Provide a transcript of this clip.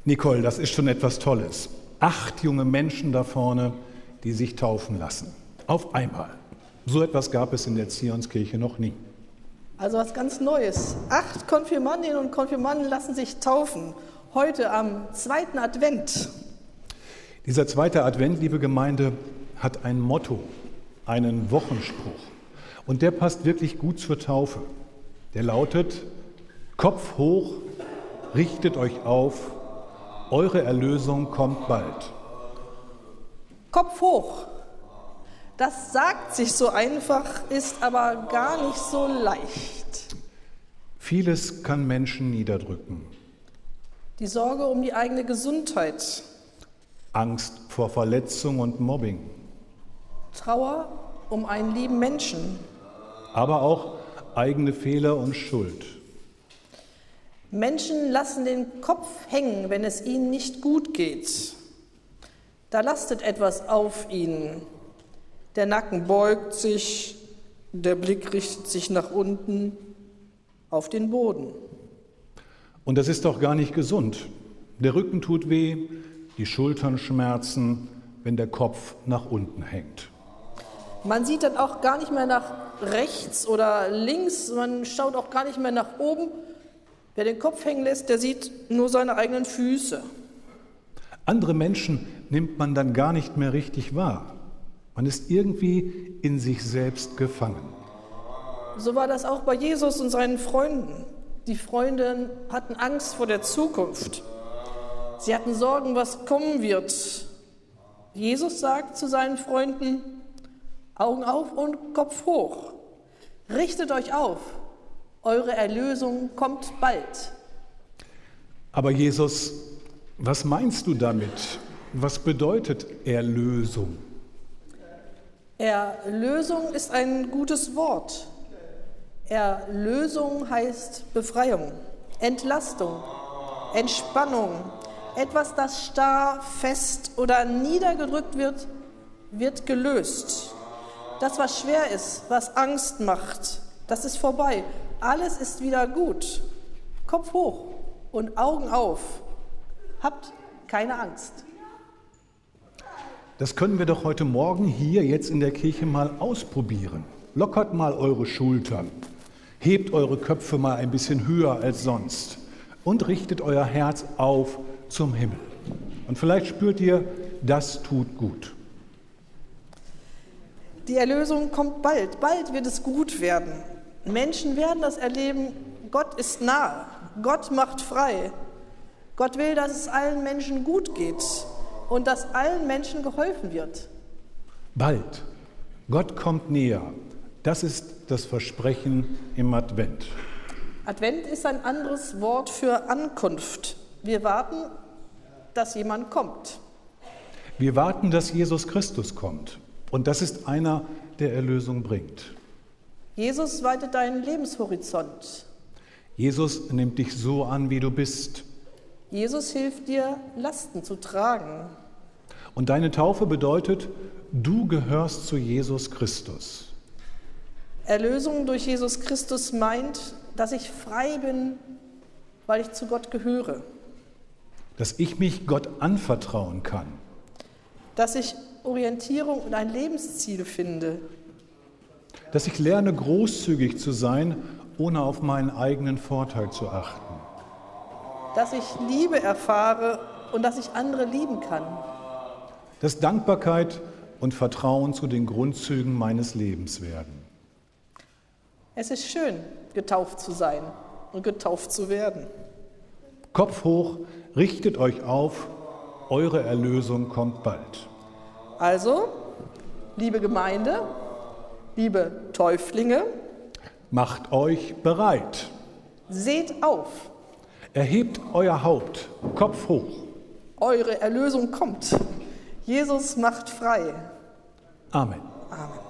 Nicole, das ist schon etwas Tolles. 8 junge Menschen da vorne, die sich taufen lassen. Auf einmal. So etwas gab es in der Zionskirche noch nie. Also was ganz Neues. 8 Konfirmandinnen und Konfirmanden lassen sich taufen. Heute am 2. Advent. Dieser 2. Advent, liebe Gemeinde, hat ein Motto, einen Wochenspruch. Und der passt wirklich gut zur Taufe. Der lautet: Kopf hoch, richtet euch auf, eure Erlösung kommt bald. Kopf hoch. Das sagt sich so einfach, ist aber gar nicht so leicht. Vieles kann Menschen niederdrücken. Die Sorge um die eigene Gesundheit. Angst vor Verletzung und Mobbing. Trauer um einen lieben Menschen. Aber auch eigene Fehler und Schuld. Menschen lassen den Kopf hängen, wenn es ihnen nicht gut geht. Da lastet etwas auf ihnen. Der Nacken beugt sich, der Blick richtet sich nach unten auf den Boden. Und das ist doch gar nicht gesund. Der Rücken tut weh, die Schultern schmerzen, wenn der Kopf nach unten hängt. Man sieht dann auch gar nicht mehr nach rechts oder links, man schaut auch gar nicht mehr nach oben. Wer den Kopf hängen lässt, der sieht nur seine eigenen Füße. Andere Menschen nimmt man dann gar nicht mehr richtig wahr. Man ist irgendwie in sich selbst gefangen. So war das auch bei Jesus und seinen Freunden. Die Freunde hatten Angst vor der Zukunft. Sie hatten Sorgen, was kommen wird. Jesus sagt zu seinen Freunden: Augen auf und Kopf hoch. Richtet euch auf. Eure Erlösung kommt bald. Aber Jesus, was meinst du damit? Was bedeutet Erlösung? Erlösung ist ein gutes Wort. Erlösung heißt Befreiung, Entlastung, Entspannung. Etwas, das starr, fest oder niedergedrückt wird, wird gelöst. Das, was schwer ist, was Angst macht, das ist vorbei. Alles ist wieder gut. Kopf hoch und Augen auf. Habt keine Angst. Das können wir doch heute Morgen hier jetzt in der Kirche mal ausprobieren. Lockert mal eure Schultern, hebt eure Köpfe mal ein bisschen höher als sonst und richtet euer Herz auf zum Himmel. Und vielleicht spürt ihr, das tut gut. Die Erlösung kommt bald. Bald wird es gut werden. Menschen werden das erleben, Gott ist nahe, Gott macht frei. Gott will, dass es allen Menschen gut geht und dass allen Menschen geholfen wird. Bald. Gott kommt näher. Das ist das Versprechen im Advent. Advent ist ein anderes Wort für Ankunft. Wir warten, dass jemand kommt. Wir warten, dass Jesus Christus kommt. Und das ist einer, der Erlösung bringt. Jesus weitet deinen Lebenshorizont. Jesus nimmt dich so an, wie du bist. Jesus hilft dir, Lasten zu tragen. Und deine Taufe bedeutet, du gehörst zu Jesus Christus. Erlösung durch Jesus Christus meint, dass ich frei bin, weil ich zu Gott gehöre. Dass ich mich Gott anvertrauen kann. Dass ich Orientierung und ein Lebensziel finde. Dass ich lerne, großzügig zu sein, ohne auf meinen eigenen Vorteil zu achten. Dass ich Liebe erfahre und dass ich andere lieben kann. Dass Dankbarkeit und Vertrauen zu den Grundzügen meines Lebens werden. Es ist schön, getauft zu sein und getauft zu werden. Kopf hoch, richtet euch auf, eure Erlösung kommt bald. Also, liebe Gemeinde, liebe Täuflinge, macht euch bereit. Seht auf. Erhebt euer Haupt, Kopf hoch. Eure Erlösung kommt. Jesus macht frei. Amen. Amen.